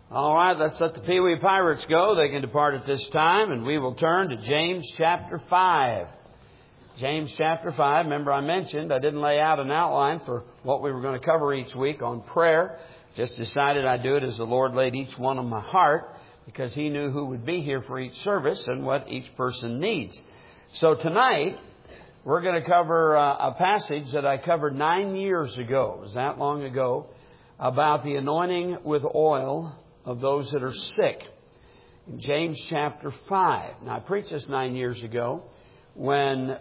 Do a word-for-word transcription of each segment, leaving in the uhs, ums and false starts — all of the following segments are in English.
All right, let's let the Pee Wee Pirates go. They can depart at this time, and we will turn to James chapter five. James chapter five. Remember I mentioned I didn't lay out an outline for what we were going to cover each week on prayer. Just decided I'd do it as the Lord laid each one on my heart, because He knew who would be here for each service and what each person needs. So tonight, we're going to cover uh, a passage that I covered nine years ago. It was that long ago, about the anointing with oil of those that are sick. In James chapter five. Now, I preached this nine years ago when,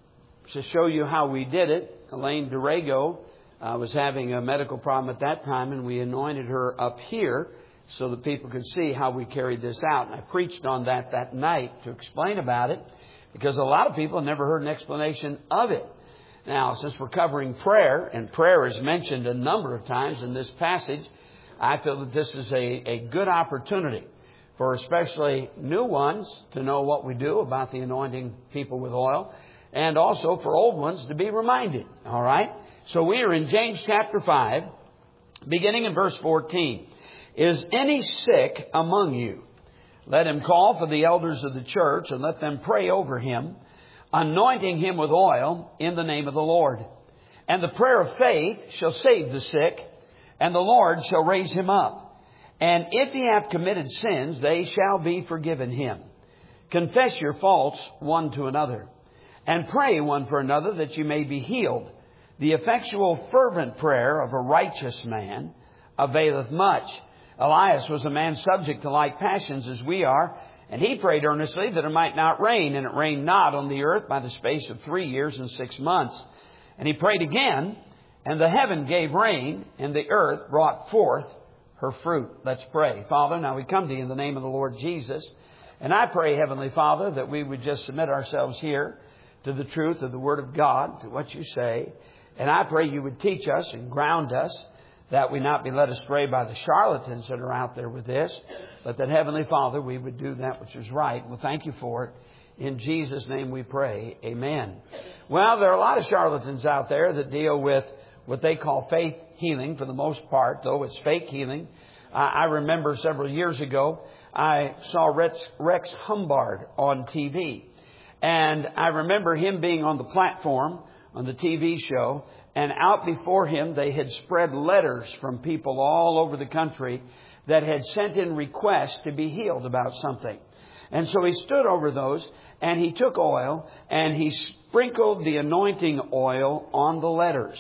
to show you how we did it, Elaine Durago uh, was having a medical problem at that time, and we anointed her up here so that people could see how we carried this out. And I preached on that that night to explain about it, because a lot of people have never heard an explanation of it. Now, since we're covering prayer, and prayer is mentioned a number of times in this passage, I feel that this is a, a good opportunity for especially new ones to know what we do about the anointing people with oil, and also for old ones to be reminded. All right? So we are in James chapter five, beginning in verse fourteen. Is any sick among you? Let him call for the elders of the church, and let them pray over him, anointing him with oil in the name of the Lord. And the prayer of faith shall save the sick, and the Lord shall raise him up. And if he have committed sins, they shall be forgiven him. Confess your faults one to another, and pray one for another that you may be healed. The effectual fervent prayer of a righteous man availeth much. Elias was a man subject to like passions as we are, and he prayed earnestly that it might not rain, and it rained not on the earth by the space of three years and six months. And he prayed again, and the heaven gave rain, and the earth brought forth her fruit. Let's pray. Father, now we come to you in the name of the Lord Jesus. And I pray, Heavenly Father, that we would just submit ourselves here to the truth of the Word of God, to what you say. And I pray you would teach us and ground us, that we not be led astray by the charlatans that are out there with this, but that, Heavenly Father, we would do that which is right. Well, thank you for it. In Jesus' name we pray. Amen. Well, there are a lot of charlatans out there that deal with what they call faith healing for the most part, though it's fake healing. Uh, I remember several years ago, I saw Rex, Rex Humbard on T V. And I remember him being on the platform on the T V show. And out before him, they had spread letters from people all over the country that had sent in requests to be healed about something. And so he stood over those, and he took oil, and he sprinkled the anointing oil on the letters.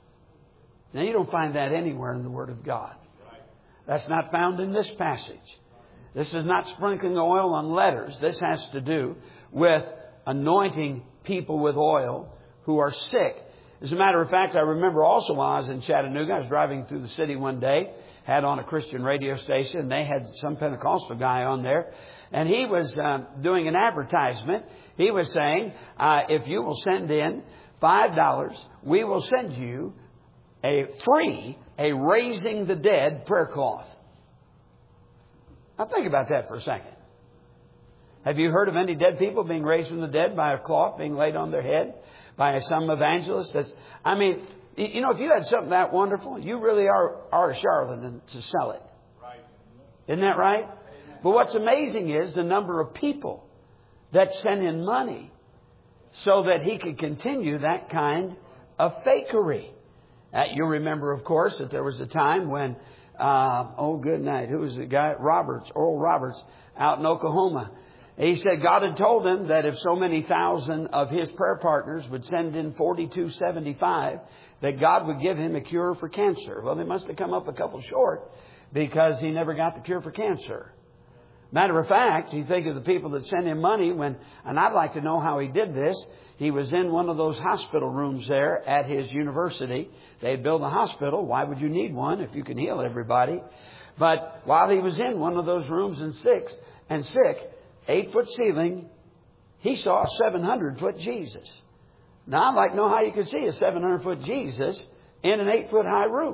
Now, you don't find that anywhere in the Word of God. That's not found in this passage. This is not sprinkling oil on letters. This has to do with anointing people with oil who are sick. As a matter of fact, I remember also while I was in Chattanooga, I was driving through the city one day, had on a Christian radio station, and they had some Pentecostal guy on there, and he was uh, doing an advertisement. He was saying, uh, if you will send in five dollars, we will send you a free, a Raising the Dead prayer cloth. Now think about that for a second. Have you heard of any dead people being raised from the dead by a cloth being laid on their head? By some evangelist? That's, I mean, you know, if you had something that wonderful, you really are, are a charlatan to sell it. Right. Isn't that right? Amen. But what's amazing is the number of people that send in money so that he could continue that kind of fakery. Uh, you remember, of course, that there was a time when, uh, oh, good night, who was the guy? Roberts, Oral Roberts, out in Oklahoma. He said God had told him that if so many thousand of his prayer partners would send in forty-two seventy-five, that God would give him a cure for cancer. Well, they must have come up a couple short, because he never got the cure for cancer. Matter of fact, you think of the people that sent him money when, and I'd like to know how he did this. He was in one of those hospital rooms there at his university. They had built a hospital. Why would you need one if you can heal everybody? But while he was in one of those rooms and sick, and sick, eight foot ceiling, he saw a seven hundred foot Jesus. Now I'd like to know how you can see a seven hundred foot Jesus in an eight foot high room.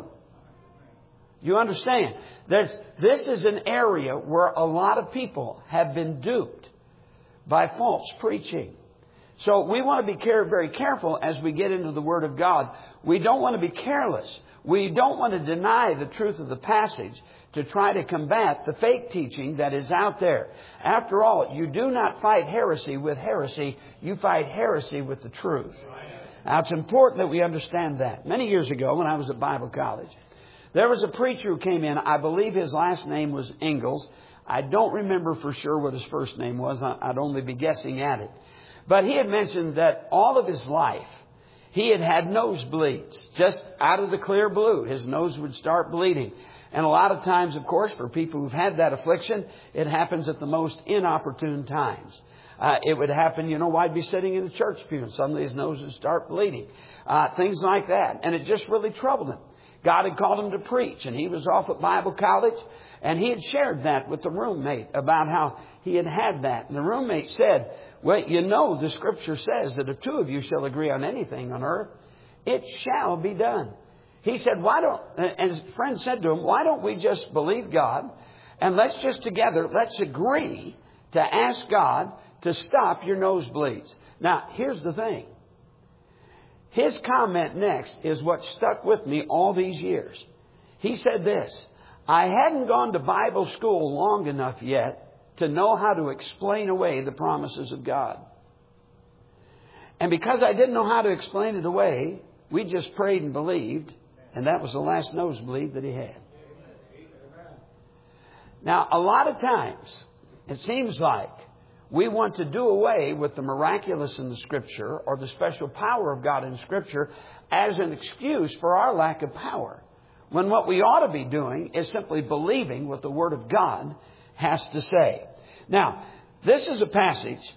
You understand? There's, this is an area where a lot of people have been duped by false preaching. So we want to be care, very careful as we get into the Word of God. We don't want to be careless We don't want to deny the truth of the passage to try to combat the fake teaching that is out there. After all, you do not fight heresy with heresy. You fight heresy with the truth. Now, it's important that we understand that. Many years ago, when I was at Bible college, there was a preacher who came in. I believe his last name was Ingalls. I don't remember for sure what his first name was. I'd only be guessing at it. But he had mentioned that all of his life, he had had nosebleeds. Just out of the clear blue, his nose would start bleeding. And a lot of times, of course, for people who've had that affliction, it happens at the most inopportune times. Uh, it would happen, you know, I'd be sitting in a church pew and suddenly his nose would start bleeding. Uh, things like that. And it just really troubled him. God had called him to preach, and he was off at Bible college, and he had shared that with the roommate about how he had had that. And the roommate said, well, you know, the Scripture says that if two of you shall agree on anything on earth, it shall be done. He said, why don't, and his friend said to him, why don't we just believe God, and let's just together, let's agree to ask God to stop your nosebleeds. Now, here's the thing. His comment next is what stuck with me all these years. He said this, I hadn't gone to Bible school long enough yet to know how to explain away the promises of God. And because I didn't know how to explain it away, we just prayed and believed, and that was the last nosebleed that he had. Now, a lot of times, it seems like we want to do away with the miraculous in the Scripture or the special power of God in Scripture as an excuse for our lack of power. When what we ought to be doing is simply believing what the Word of God has to say. Now, this is a passage,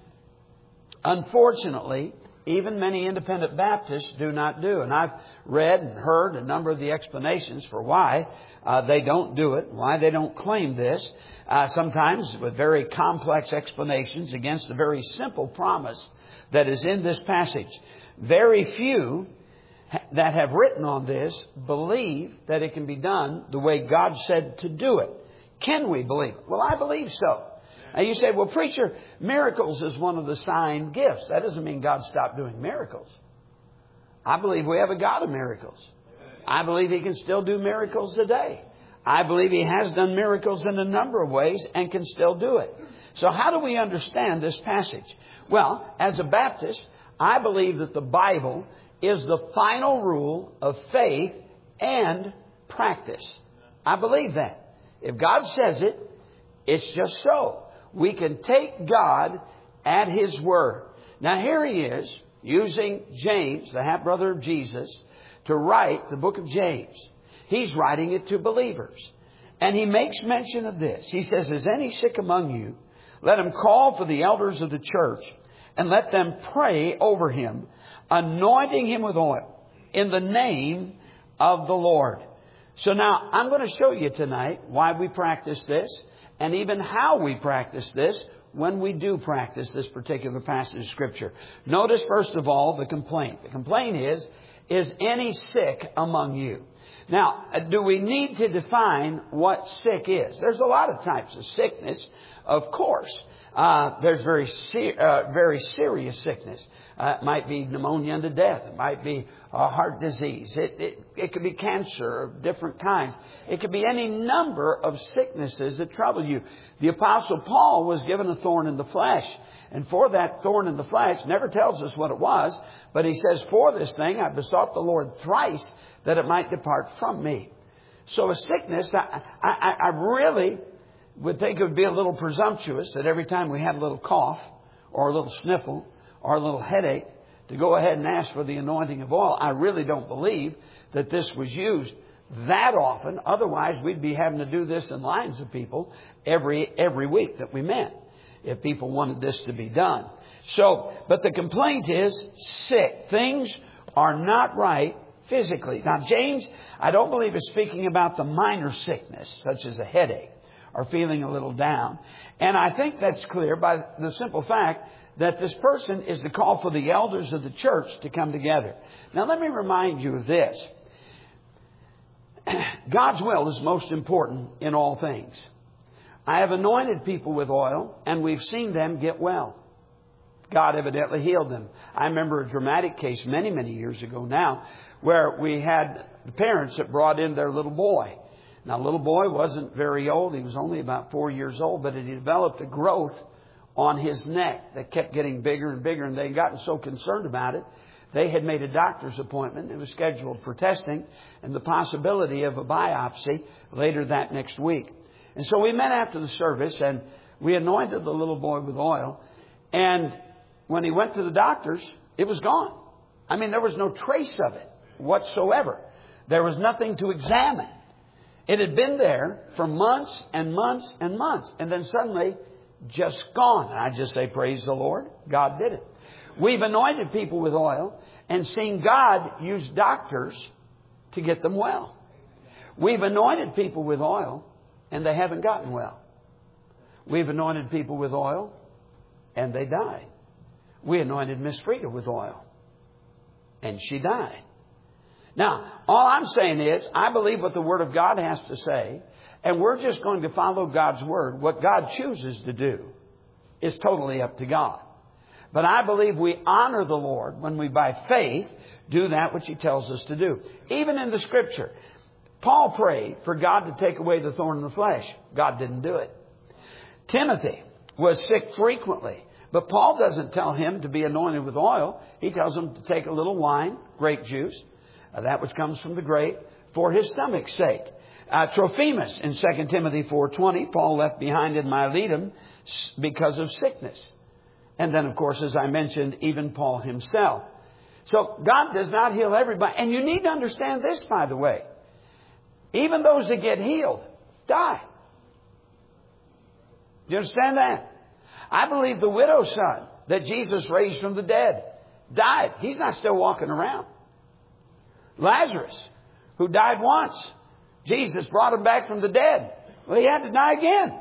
unfortunately, even many independent Baptists do not do. And I've read and heard a number of the explanations for why uh, they don't do it, why they don't claim this. Uh, sometimes with very complex explanations against the very simple promise that is in this passage. Very few that have written on this believe that it can be done the way God said to do it. Can we believe it? Well, I believe so. And you say, well, preacher, miracles is one of the sign gifts. That doesn't mean God stopped doing miracles. I believe we have a God of miracles. I believe He can still do miracles today. I believe He has done miracles in a number of ways and can still do it. So how do we understand this passage? Well, as a Baptist, I believe that the Bible is the final rule of faith and practice. I believe that. If God says it, it's just so. We can take God at His word. Now here He is using James, the half-brother of Jesus, to write the book of James. He's writing it to believers. And he makes mention of this. He says, is any sick among you? Let him call for the elders of the church and let them pray over him, anointing him with oil in the name of the Lord. So now I'm going to show you tonight why we practice this and even how we practice this when we do practice this particular passage of Scripture. Notice, first of all, the complaint. The complaint is, is any sick among you? Now, do we need to define what sick is? There's a lot of types of sickness, of course. Uh, there's very ser- uh, very serious sickness. Uh, it might be pneumonia unto death. It might be a heart disease. It, it, it could be cancer of different kinds. It could be any number of sicknesses that trouble you. The Apostle Paul was given a thorn in the flesh. And for that thorn in the flesh, never tells us what it was, but he says, for this thing I besought the Lord thrice that it might depart from me. So a sickness, I, I, I really would think it would be a little presumptuous that every time we had a little cough or a little sniffle or a little headache to go ahead and ask for the anointing of oil. I really don't believe that this was used that often. Otherwise, we'd be having to do this in lines of people every every week that we met if people wanted this to be done. So, but the complaint is sick. Things are not right physically. Now, James, I don't believe is speaking about the minor sickness, such as a headache or feeling a little down. And I think that's clear by the simple fact that this person is to call for the elders of the church to come together. Now, let me remind you of this. God's will is most important in all things. I have anointed people with oil, and we've seen them get well. God evidently healed them. I remember a dramatic case many, many years ago now where we had the parents that brought in their little boy. Now, the little boy wasn't very old. He was only about four years old, but he developed a growth on his neck that kept getting bigger and bigger, and they had gotten so concerned about it, they had made a doctor's appointment. It was scheduled for testing and the possibility of a biopsy later that next week. And so we met after the service, and we anointed the little boy with oil. And when he went to the doctors, it was gone. I mean, there was no trace of it whatsoever. There was nothing to examine. It had been there for months and months and months. And then suddenly, just gone. And I just say, praise the Lord. God did it. We've anointed people with oil and seen God use doctors to get them well. We've anointed people with oil and they haven't gotten well. We've anointed people with oil and they died. We anointed Miss Frida with oil and she died. Now, all I'm saying is, I believe what the Word of God has to say, and we're just going to follow God's Word. What God chooses to do is totally up to God. But I believe we honor the Lord when we, by faith, do that which He tells us to do. Even in the Scripture, Paul prayed for God to take away the thorn in the flesh. God didn't do it. Timothy was sick frequently. But Paul doesn't tell him to be anointed with oil. He tells him to take a little wine, grape juice, uh, that which comes from the grape, for his stomach's sake. Uh, Trophimus in Second Timothy four twenty, Paul left behind in Miletum because of sickness. And then, of course, as I mentioned, even Paul himself. So God does not heal everybody. And you need to understand this, by the way. Even those that get healed die. Do you understand that? I believe the widow's son that Jesus raised from the dead died. He's not still walking around. Lazarus, who died once, Jesus brought him back from the dead. Well, he had to die again.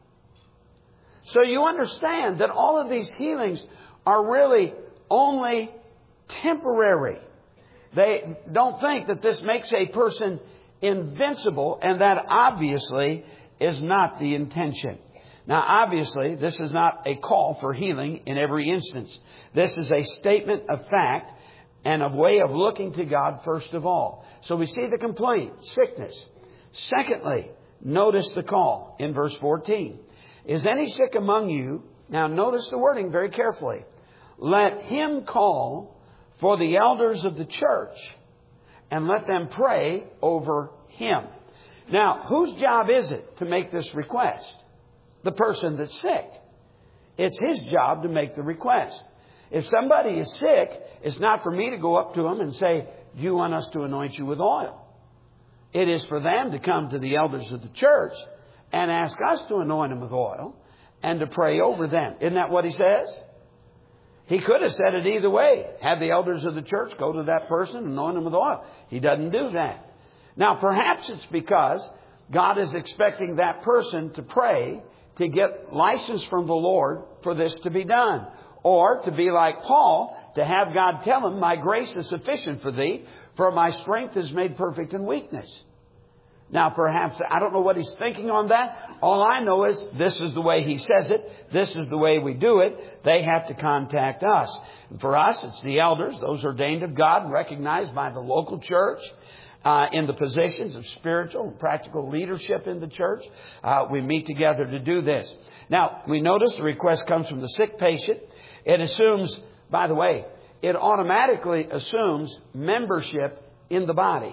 So you understand that all of these healings are really only temporary. They don't think that this makes a person invincible, and that obviously is not the intention. Now, obviously, this is not a call for healing in every instance. This is a statement of fact and a way of looking to God first of all. So we see the complaint, sickness. Secondly, notice the call in verse fourteen. Is any sick among you? Now, notice the wording very carefully. Let him call for the elders of the church and let them pray over him. Now, whose job is it to make this request? The person that's sick. It's his job to make the request. If somebody is sick, it's not for me to go up to them and say, do you want us to anoint you with oil? It is for them to come to the elders of the church and ask us to anoint them with oil and to pray over them. Isn't that what he says? He could have said it either way. Have the elders of the church go to that person and anoint them with oil. He doesn't do that. Now, perhaps it's because God is expecting that person to pray to get license from the Lord for this to be done. Or to be like Paul, to have God tell him, my grace is sufficient for thee, for my strength is made perfect in weakness. Now, perhaps, I don't know what he's thinking on that. All I know is this is the way he says it. This is the way we do it. They have to contact us. And for us, it's the elders, those ordained of God and recognized by the local church. Uh, in the positions of spiritual and practical leadership in the church. Uh, we meet together to do this. Now, we notice the request comes from the sick patient. It assumes, by the way, it automatically assumes membership in the body.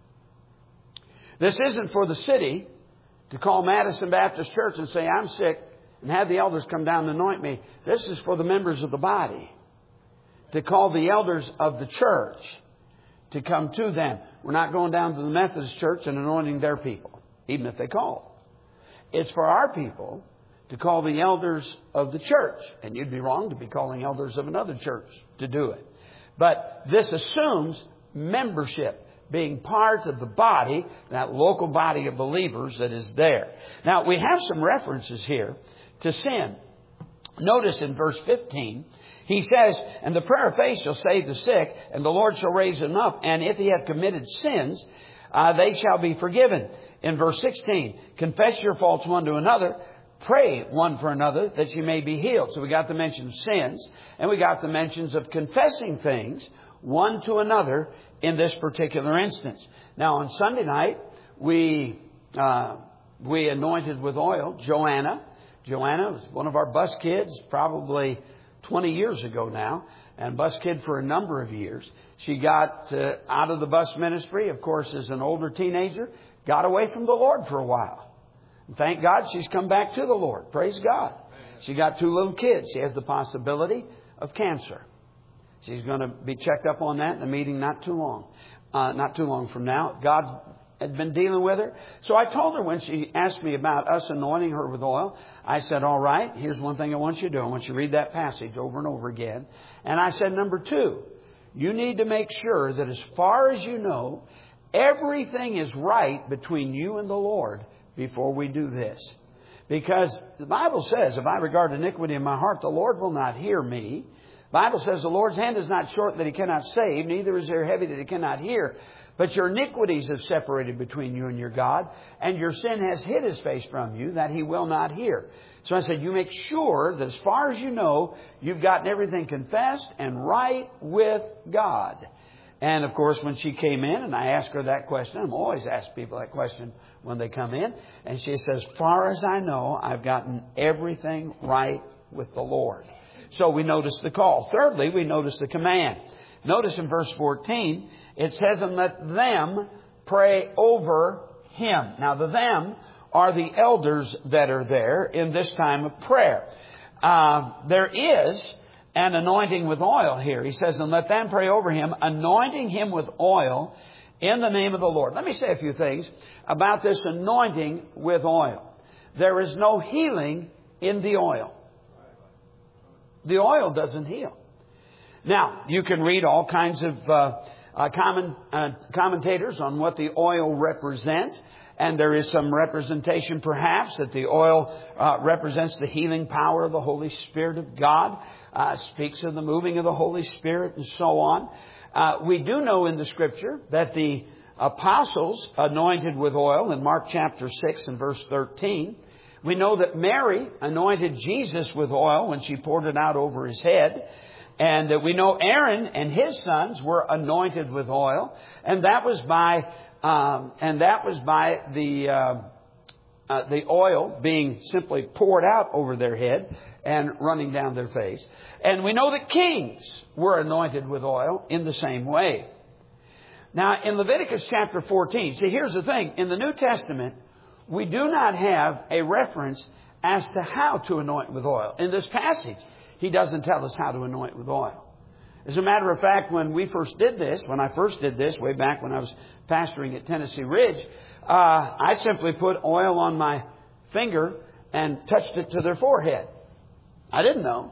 This isn't for the city to call Madison Baptist Church and say, I'm sick, and have the elders come down and anoint me. This is for the members of the body to call the elders of the church to come to them. We're not going down to the Methodist church and anointing their people, even if they call. It's for our people to call the elders of the church. And you'd be wrong to be calling elders of another church to do it. But this assumes membership, being part of the body, that local body of believers that is there. Now, we have some references here to sin. Notice in verse fifteen, he says, and the prayer of faith shall save the sick, and the Lord shall raise him up. And if he have committed sins, uh, they shall be forgiven. In verse sixteen, confess your faults one to another, pray one for another that you may be healed. So we got the mention of sins, and we got the mentions of confessing things one to another in this particular instance. Now on Sunday night, we uh, we anointed with oil Joanna. Joanna was one of our bus kids, probably twenty years ago now, and bus kid for a number of years. She got uh, out of the bus ministry, of course, as an older teenager, got away from the Lord for a while. And thank God she's come back to the Lord. Praise God. She got two little kids. She has the possibility of cancer. She's going to be checked up on that in a meeting not too long. Uh, not too long from now. God had been dealing with her. So I told her when she asked me about us anointing her with oil, I said, all right, here's one thing I want you to do. I want you to read that passage over and over again. And I said, number two, you need to make sure that as far as you know, everything is right between you and the Lord before we do this. Because the Bible says, if I regard iniquity in my heart, the Lord will not hear me. The Bible says the Lord's hand is not short that He cannot save, neither is there heavy that He cannot hear. But your iniquities have separated between you and your God, and your sin has hid His face from you that He will not hear. So I said, you make sure that as far as you know, you've gotten everything confessed and right with God. And of course, when she came in and I asked her that question, I'm always asking people that question when they come in. And she says, as far as I know, I've gotten everything right with the Lord. So we notice the call. Thirdly, we notice the command. Notice in verse fourteen, it says, and let them pray over him. Now the them are the elders that are there in this time of prayer. Uh, there is an anointing with oil here. He says, and let them pray over him, anointing him with oil in the name of the Lord. Let me say a few things about this anointing with oil. There is no healing in the oil. The oil doesn't heal. Now, you can read all kinds of uh, uh, common, uh, commentators on what the oil represents. And there is some representation, perhaps, that the oil uh, represents the healing power of the Holy Spirit of God. Uh, speaks of the moving of the Holy Spirit and so on. Uh, we do know in the Scripture that the apostles anointed with oil in Mark chapter six and verse thirteen. We know that Mary anointed Jesus with oil when she poured it out over his head. And uh, we know Aaron and his sons were anointed with oil. And that was by um, and that was by the uh, uh, the oil being simply poured out over their head and running down their face. And we know that kings were anointed with oil in the same way. Now, in Leviticus chapter fourteen, see, here's the thing. In the New Testament, we do not have a reference as to how to anoint with oil. In this passage, he doesn't tell us how to anoint with oil. As a matter of fact, when we first did this, when I first did this, way back when I was pastoring at Tennessee Ridge, uh, I simply put oil on my finger and touched it to their forehead. I didn't know.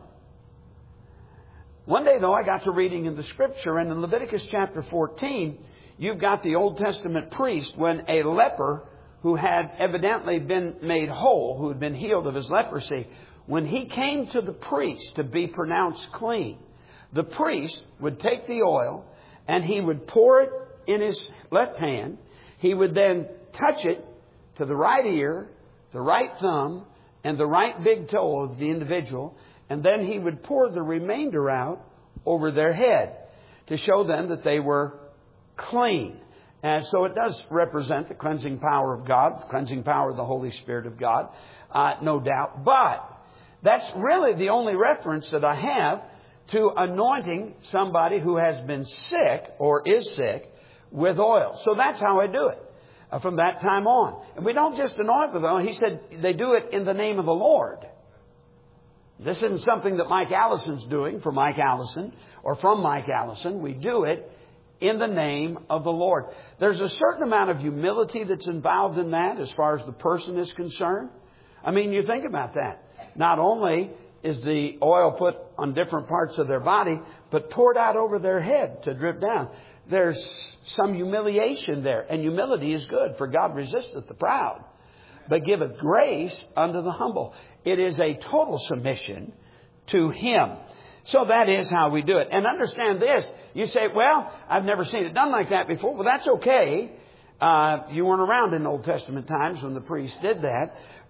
One day, though, I got to reading in the Scripture, and in Leviticus chapter fourteen, you've got the Old Testament priest when a leper who had evidently been made whole, who had been healed of his leprosy, when he came to the priest to be pronounced clean, the priest would take the oil and he would pour it in his left hand. He would then touch it to the right ear, the right thumb, and the right big toe of the individual. And then he would pour the remainder out over their head to show them that they were clean. And so it does represent the cleansing power of God, the cleansing power of the Holy Spirit of God, uh, no doubt. But that's really the only reference that I have to anointing somebody who has been sick or is sick with oil. So that's how I do it uh, from that time on. And we don't just anoint with oil. He said they do it in the name of the Lord. This isn't something that Mike Allison's doing for Mike Allison or from Mike Allison. We do it in the name of the Lord. There's a certain amount of humility that's involved in that as far as the person is concerned. I mean, you think about that. Not only is the oil put on different parts of their body, but poured out over their head to drip down. There's some humiliation there. And humility is good, for God resisteth the proud, but giveth grace unto the humble. It is a total submission to Him. So that is how we do it. And understand this. You say, well, I've never seen it done like that before. Well, that's okay. Uh, you weren't around in Old Testament times when the priests did that.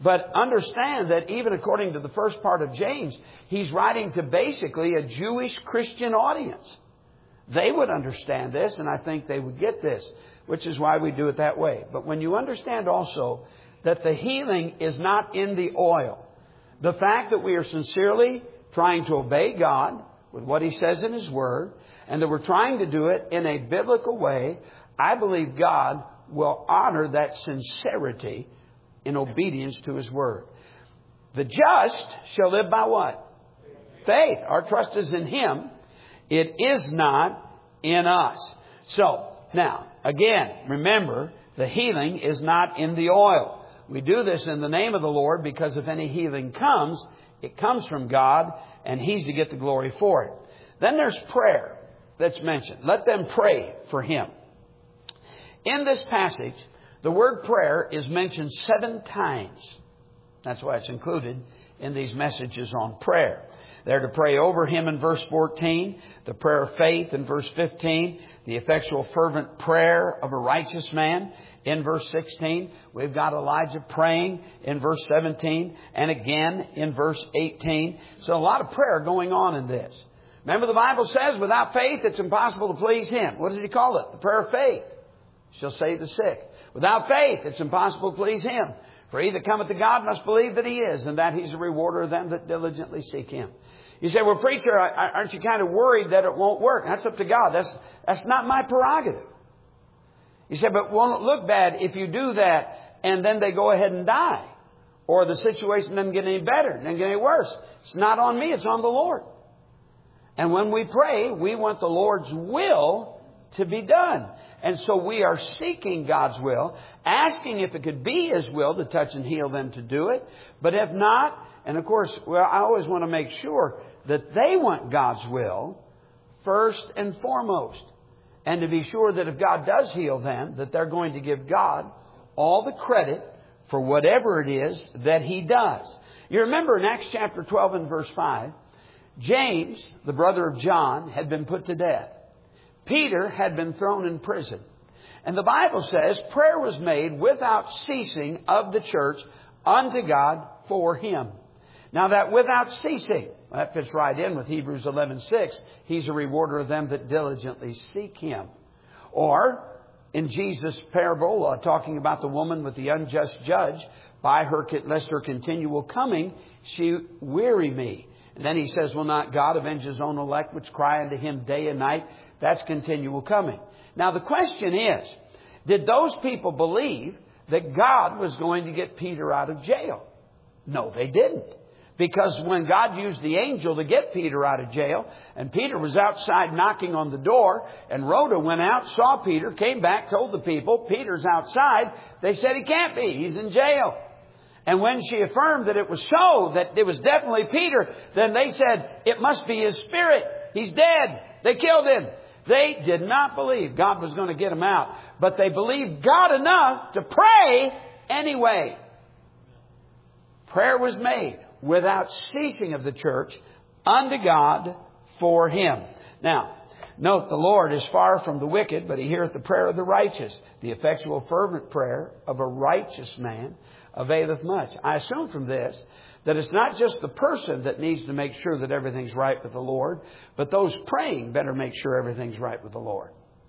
But understand that even according to the first part of James, he's writing to basically a Jewish Christian audience. They would understand this, and I think they would get this, which is why we do it that way. But when you understand also that the healing is not in the oil, the fact that we are sincerely trying to obey God with what He says in His Word, and that we're trying to do it in a biblical way, I believe God will honor that sincerity in obedience to His Word. The just shall live by what? Faith. Our trust is in Him. It is not in us. So, now, again, remember, the healing is not in the oil. We do this in the name of the Lord because if any healing comes, it comes from God and He's to get the glory for it. Then there's prayer that's mentioned. Let them pray for him. In this passage, the word prayer is mentioned seven times. That's why it's included in these messages on prayer. They're to pray over him in verse fourteen, the prayer of faith in verse fifteen, the effectual fervent prayer of a righteous man in verse sixteen. We've got Elijah praying in verse seventeen and again in verse eighteen. So a lot of prayer going on in this. Remember the Bible says without faith it's impossible to please Him. What does He call it? The prayer of faith shall save the sick. Without faith it's impossible to please Him. For he that cometh to God must believe that He is, and that He's a rewarder of them that diligently seek Him. You say, well, preacher, aren't you kind of worried that it won't work? That's up to God. That's, that's not my prerogative. You say, but won't it look bad if you do that and then they go ahead and die? Or the situation doesn't get any better, doesn't get any worse. It's not on me, it's on the Lord. And when we pray, we want the Lord's will to be done. And so we are seeking God's will, asking if it could be His will to touch and heal them to do it. But if not, and of course, well, I always want to make sure that they want God's will first and foremost. And to be sure that if God does heal them, that they're going to give God all the credit for whatever it is that He does. You remember in Acts chapter twelve and verse five, James, the brother of John, had been put to death. Peter had been thrown in prison. And the Bible says prayer was made without ceasing of the church unto God for him. Now that without ceasing, that fits right in with Hebrews eleven six. He's a rewarder of them that diligently seek Him. Or in Jesus' parable, uh, talking about the woman with the unjust judge, by her, lest her continual coming, she weary me. And then He says, will not God avenge His own elect, which cry unto Him day and night? That's continual coming. Now the question is, did those people believe that God was going to get Peter out of jail? No, they didn't. Because when God used the angel to get Peter out of jail, and Peter was outside knocking on the door, and Rhoda went out, saw Peter, came back, told the people, Peter's outside. They said he can't be. He's in jail. And when she affirmed that it was so, that it was definitely Peter, then they said, it must be his spirit. He's dead. They killed him. They did not believe God was going to get him out. But they believed God enough to pray anyway. Prayer was made without ceasing of the church unto God for him. Now, note the Lord is far from the wicked, but He heareth the prayer of the righteous. The effectual fervent prayer of a righteous man availeth much. I assume from this that it's not just the person that needs to make sure that everything's right with the Lord, but those praying better make sure everything's right with the Lord.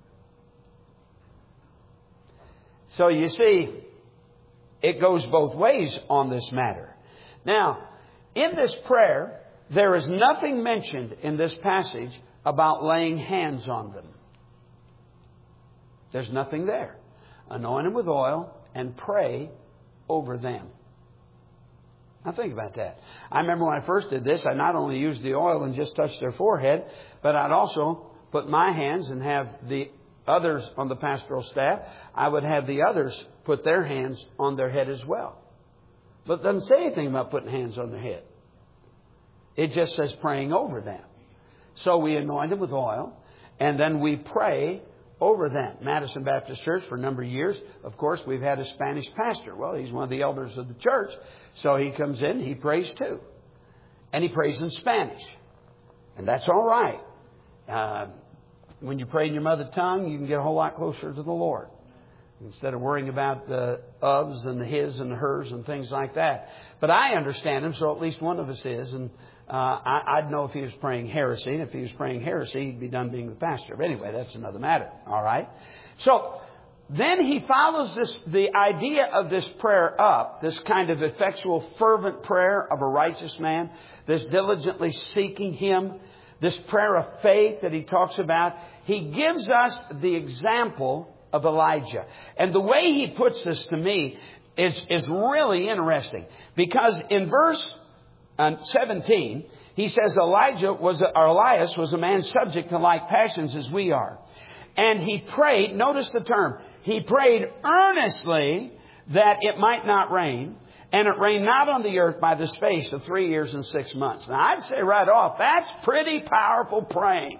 So you see, it goes both ways on this matter. Now, in this prayer, there is nothing mentioned in this passage about laying hands on them. There's nothing there. Anoint them with oil and pray over them. Now think about that. I remember when I first did this, I not only used the oil and just touched their forehead, but I'd also put my hands and have the others on the pastoral staff. I would have the others put their hands on their head as well. But it doesn't say anything about putting hands on their head. It just says praying over them. So we anoint them with oil, and then we pray over them. Madison Baptist Church, for a number of years, of course, we've had a Spanish pastor. Well, he's one of the elders of the church. So he comes in, he prays too. And he prays in Spanish. And that's all right. Uh, when you pray in your mother tongue, you can get a whole lot closer to the Lord. instead of worrying about the ofs and the his and the hers and things like that. But I understand him, so at least one of us is. And uh, I, I'd know if he was praying heresy. And if he was praying heresy, he'd be done being the pastor. But anyway, that's another matter. All right? So then he follows this, the idea of this prayer up, this kind of effectual, fervent prayer of a righteous man, this diligently seeking Him, this prayer of faith that he talks about. He gives us the example of Elijah. And the way he puts this to me is, is really interesting. Because in verse uh, seventeen, he says Elijah was, or Elias was a man subject to like passions as we are. And he prayed, notice the term, he prayed earnestly that it might not rain. And it rained not on the earth by the space of three years and six months. Now I'd say right off, that's pretty powerful praying.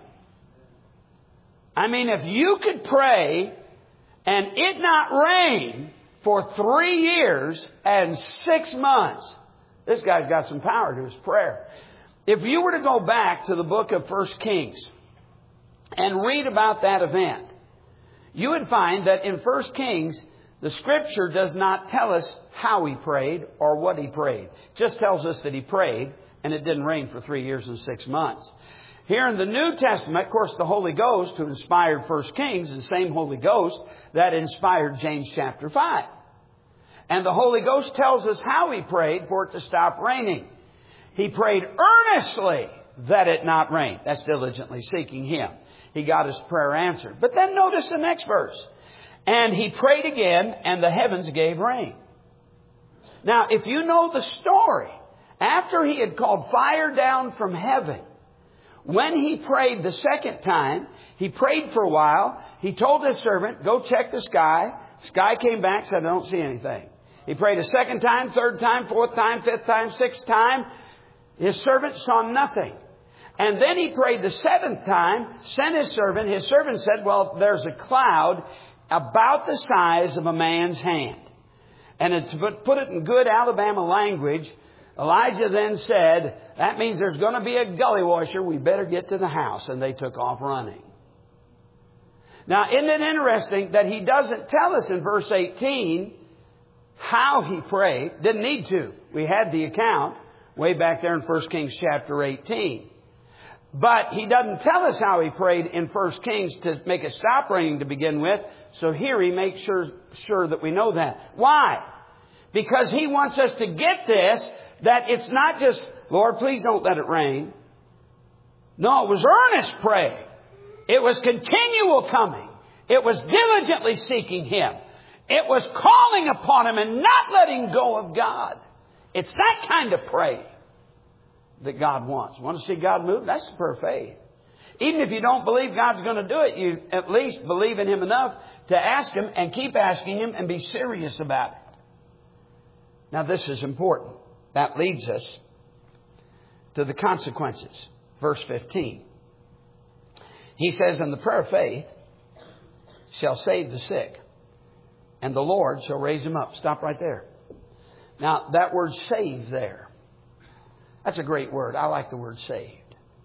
I mean, if you could pray and it not rain for three years and six months, this guy's got some power to his prayer. If you were to go back to the book of First Kings and read about that event, you would find that in First Kings, the Scripture does not tell us how he prayed or what he prayed. It just tells us that he prayed and it didn't rain for three years and six months. Here in the New Testament, of course, the Holy Ghost who inspired First Kings is the same Holy Ghost that inspired James chapter five. And the Holy Ghost tells us how he prayed for it to stop raining. He prayed earnestly that it not rain. That's diligently seeking Him. He got his prayer answered. But then notice the next verse. And he prayed again, and the heavens gave rain. Now, if you know the story, after he had called fire down from heaven, when he prayed the second time, he prayed for a while. He told his servant, go check the sky. The sky came back, said, I don't see anything. He prayed a second time, third time, fourth time, fifth time, sixth time. His servant saw nothing. And then he prayed the seventh time, sent his servant. His servant said, well, there's a cloud about the size of a man's hand. And to put it in good Alabama language, Elijah then said, that means there's going to be a gully washer. We better get to the house. And they took off running. Now, isn't it interesting that he doesn't tell us in verse eighteen how he prayed? Didn't need to. We had the account way back there in First Kings chapter eighteen. But he doesn't tell us how he prayed in First Kings to make it stop raining to begin with. So here he makes sure, sure that we know that. Why? Because he wants us to get this, that it's not just, Lord, please don't let it rain. No, it was earnest praying. It was continual coming. It was diligently seeking Him. It was calling upon Him and not letting go of God. It's that kind of praying that God wants. Want to see God move? That's the prayer of faith. Even if you don't believe God's going to do it, you at least believe in Him enough to ask Him and keep asking Him and be serious about it. Now this is important. That leads us to the consequences. Verse fifteen. He says, and the prayer of faith shall save the sick, and the Lord shall raise him up. Stop right there. Now that word save there, that's a great word. I like the word saved.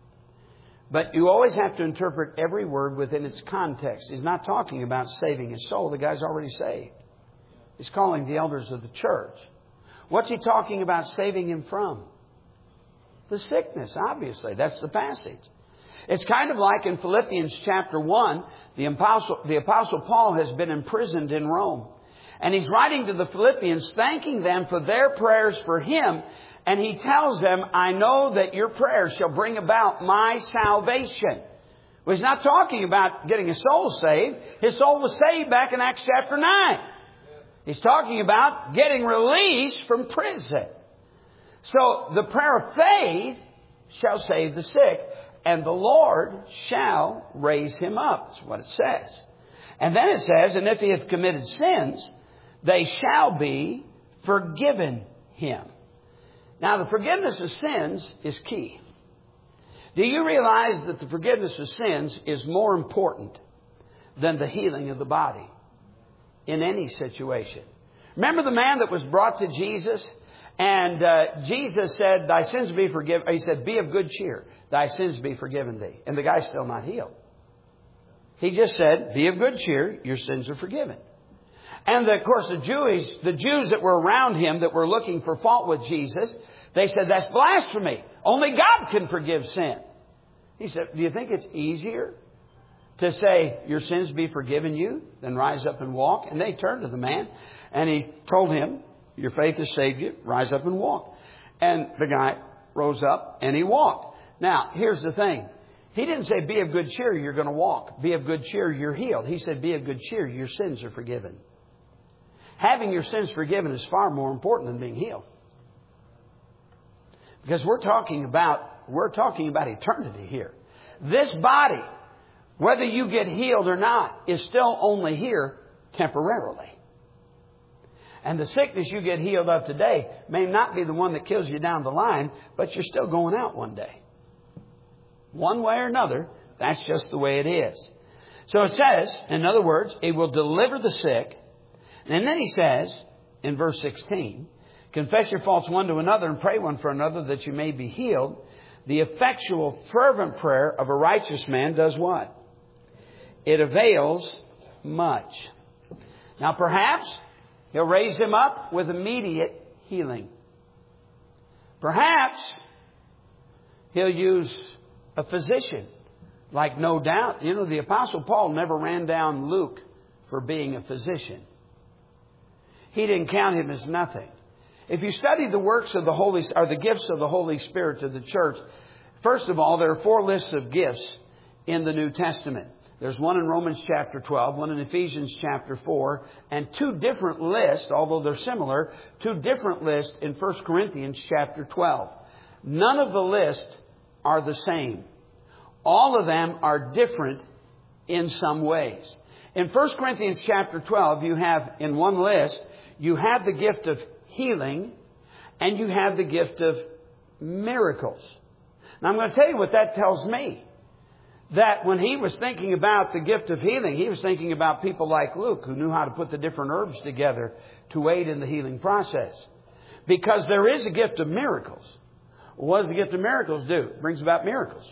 But you always have to interpret every word within its context. He's not talking about saving his soul. The guy's already saved. He's calling the elders of the church. What's he talking about saving him from? The sickness, obviously. That's the passage. It's kind of like in Philippians chapter one, the apostle, the apostle Paul has been imprisoned in Rome. And he's writing to the Philippians, thanking them for their prayers for him. And he tells them, I know that your prayers shall bring about my salvation. Well, he's not talking about getting his soul saved. His soul was saved back in Acts chapter nine. He's talking about getting released from prison. So the prayer of faith shall save the sick, and the Lord shall raise him up. That's what it says. And then it says, and if he hath committed sins, they shall be forgiven him. Now, the forgiveness of sins is key. Do you realize that the forgiveness of sins is more important than the healing of the body in any situation? Remember the man that was brought to Jesus, and uh, Jesus said, thy sins be forgiven. He said, be of good cheer. Thy sins be forgiven thee. And the guy's still not healed. He just said, be of good cheer. Your sins are forgiven. And the, of course, the Jews, the Jews that were around him that were looking for fault with Jesus, they said, that's blasphemy. Only God can forgive sin. He said, do you think it's easier to say your sins be forgiven you than rise up and walk? And they turned to the man and he told him, your faith has saved you. Rise up and walk. And the guy rose up and he walked. Now, here's the thing. He didn't say, be of good cheer, you're going to walk. Be of good cheer, you're healed. He said, be of good cheer, your sins are forgiven. Having your sins forgiven is far more important than being healed. Because we're talking about, we're talking about eternity here. This body, whether you get healed or not, is still only here temporarily. And the sickness you get healed of today may not be the one that kills you down the line, but you're still going out one day. One way or another, that's just the way it is. So it says, in other words, it will deliver the sick. And then he says, in verse sixteen, confess your faults one to another and pray one for another that you may be healed. The effectual, fervent prayer of a righteous man does what? It avails much. Now perhaps He'll raise him up with immediate healing. Perhaps He'll use a physician. Like no doubt, you know, the Apostle Paul never ran down Luke for being a physician. He didn't count him as nothing. If you study the works of the Holy, or the gifts of the Holy Spirit to the church, first of all, there are four lists of gifts in the New Testament. There's one in Romans chapter twelve, one in Ephesians chapter four, and two different lists, although they're similar, two different lists in First Corinthians chapter twelve. None of the lists are the same. All of them are different in some ways. In First Corinthians chapter twelve, you have in one list, you have the gift of healing and you have the gift of miracles. Now I'm going to tell you what that tells me. That when he was thinking about the gift of healing, he was thinking about people like Luke who knew how to put the different herbs together to aid in the healing process. Because there is a gift of miracles. What does the gift of miracles do? It brings about miracles.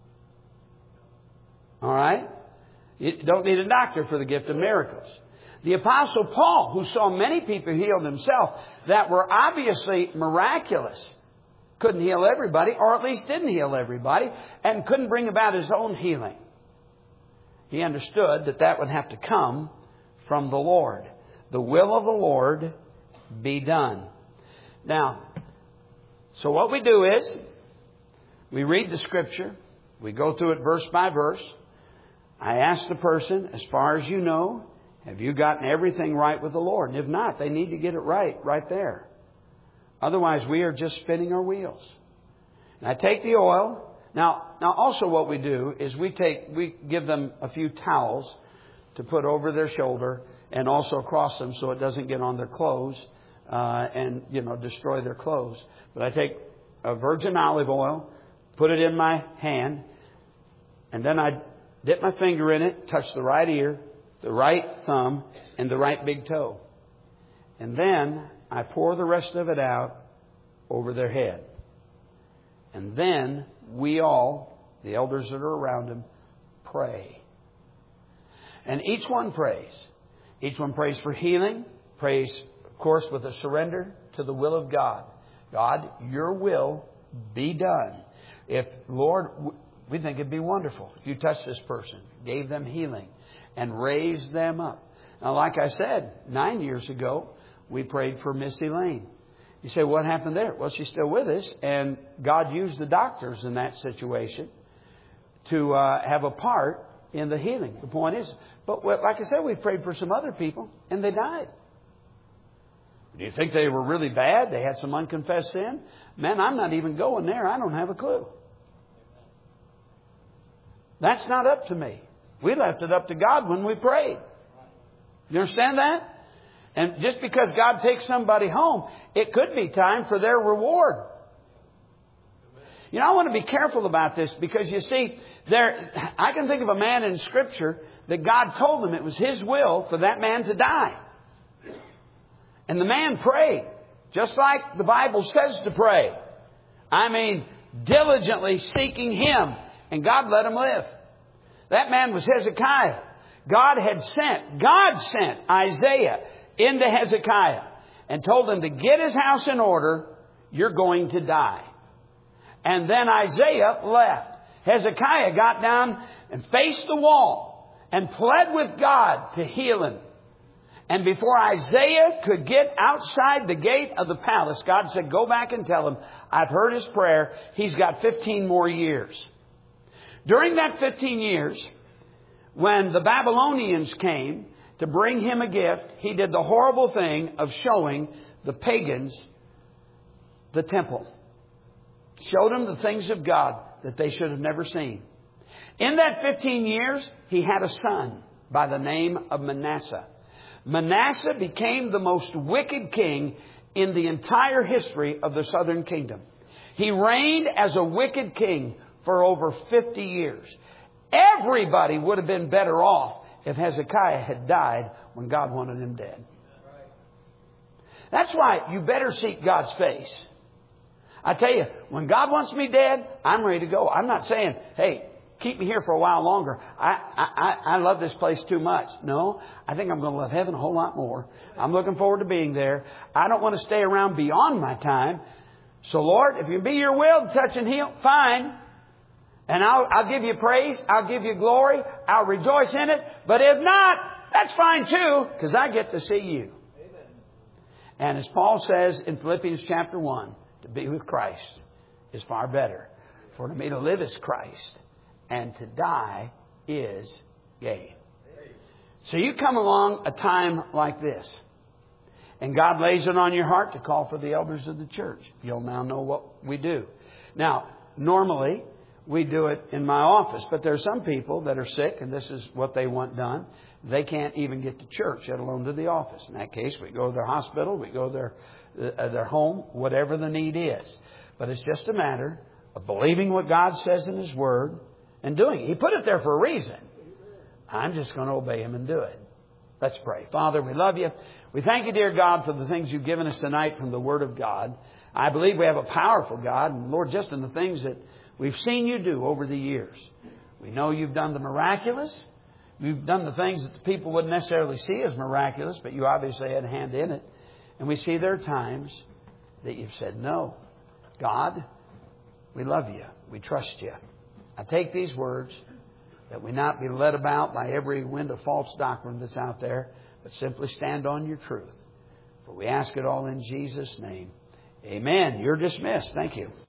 All right? You don't need a doctor for the gift of miracles. The Apostle Paul, who saw many people healed himself that were obviously miraculous, couldn't heal everybody, or at least didn't heal everybody, and couldn't bring about his own healing. He understood that that would have to come from the Lord. The will of the Lord be done. Now, so what we do is, we read the Scripture, we go through it verse by verse. I ask the person, as far as you know, have you gotten everything right with the Lord? And if not, they need to get it right, right there. Otherwise, we are just spinning our wheels. And I take the oil. Now, now also what we do is we take, we give them a few towels to put over their shoulder and also across them so it doesn't get on their clothes uh, and, you know, destroy their clothes. But I take a virgin olive oil, put it in my hand, and then I dip my finger in it, touch the right ear, the right thumb, and the right big toe. And then I pour the rest of it out over their head. And then we all, the elders that are around them, pray. And each one prays. Each one prays for healing. Prays, of course, with a surrender to the will of God. God, your will be done. If, Lord, we think it'd be wonderful if you touched this person, gave them healing, and raised them up. Now, like I said, nine years ago, we prayed for Miss Elaine. You say, what happened there? Well, she's still with us, and God used the doctors in that situation to uh, have a part in the healing. The point is, but like I said, we prayed for some other people, and they died. Do you think they were really bad? They had some unconfessed sin? Man, I'm not even going there. I don't have a clue. That's not up to me. We left it up to God when we prayed. You understand that? And just because God takes somebody home, it could be time for their reward. You know, I want to be careful about this because you see, there, I can think of a man in Scripture that God told him it was His will for that man to die. And the man prayed, just like the Bible says to pray. I mean, diligently seeking Him, and God let him live. That man was Hezekiah. God had sent, God sent Isaiah into Hezekiah and told him to get his house in order. You're going to die. And then Isaiah left. Hezekiah got down and faced the wall and pled with God to heal him. And before Isaiah could get outside the gate of the palace, God said, go back and tell him, I've heard his prayer. He's got fifteen more years. During that fifteen years, when the Babylonians came to bring him a gift, he did the horrible thing of showing the pagans the temple. Showed them the things of God that they should have never seen. In that fifteen years, he had a son by the name of Manasseh. Manasseh became the most wicked king in the entire history of the southern kingdom. He reigned as a wicked king for over fifty years. Everybody would have been better off if Hezekiah had died when God wanted him dead. That's why you better seek God's face. I tell you, when God wants me dead, I'm ready to go. I'm not saying, hey, keep me here for a while longer. I, I, I love this place too much. No, I think I'm going to love heaven a whole lot more. I'm looking forward to being there. I don't want to stay around beyond my time. So, Lord, if you be your will to touch and heal, fine. And I'll, I'll give you praise. I'll give you glory. I'll rejoice in it. But if not, that's fine too, because I get to see you. Amen. And as Paul says in Philippians chapter one, to be with Christ is far better. For to me to live is Christ, and to die is gain. So you come along a time like this, and God lays it on your heart to call for the elders of the church. You'll now know what we do. Now, normally, we do it in my office, but there are some people that are sick, and this is what they want done. They can't even get to church, let alone to the office. In that case, we go to their hospital, we go to their, uh, their home, whatever the need is. But it's just a matter of believing what God says in His Word and doing it. He put it there for a reason. I'm just going to obey Him and do it. Let's pray. Father, we love you. We thank you, dear God, for the things you've given us tonight from the Word of God. I believe we have a powerful God. And Lord, just in the things that we've seen you do over the years. We know you've done the miraculous. You've done the things that the people wouldn't necessarily see as miraculous, but you obviously had a hand in it. And we see there are times that you've said, no, God, we love you. We trust you. I take these words that we not be led about by every wind of false doctrine that's out there, but simply stand on your truth. For we ask it all in Jesus' name. Amen. You're dismissed. Thank you.